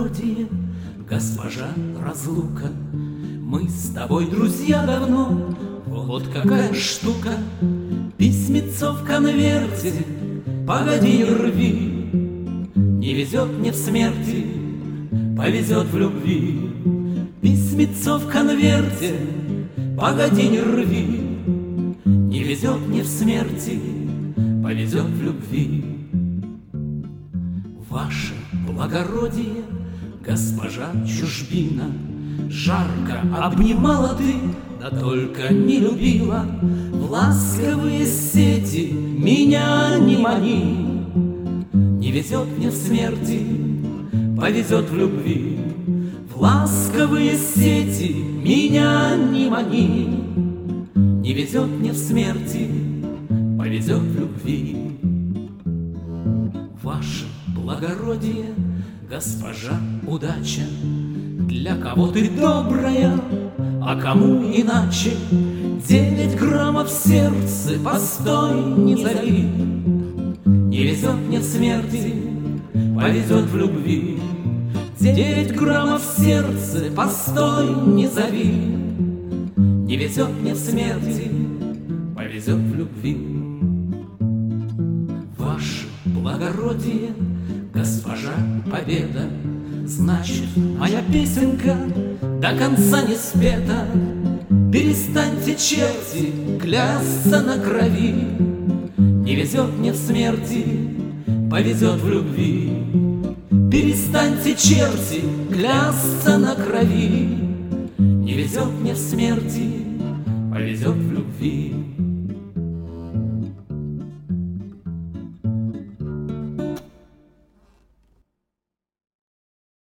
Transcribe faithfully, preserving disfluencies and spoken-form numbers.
благородие, госпожа разлука. Мы с тобой друзья давно, вот какая штука. Письмецо в конверте, погоди, не рви. Не везет мне в смерти, повезет в любви. Письмецо в конверте, погоди, не рви. Не везет мне в смерти, повезет в любви. Ваше благородие, госпожа чужбина, жарко обнимала ты, да только не любила. В ласковые сети меня не мани. Не везет мне в смерти, повезет в любви. В ласковые сети меня не мани. Не везет мне в смерти, повезет в любви. Ваше благородие, госпожа удача, для кого ты добрая, а кому иначе. Девять граммов в сердце, постой, не зови. Не везет мне в смерти, повезет в любви. Девять граммов в сердце, постой, не зови. Не везет мне в смерти, повезет в любви. Ваше благородие, госпожа победа, значит, моя песенка до конца не спета. Перестаньте, черти, клясться на крови. Не везет мне в смерти, повезет в любви. Перестаньте, черти, клясться на крови. Не везет мне в смерти, повезет в любви.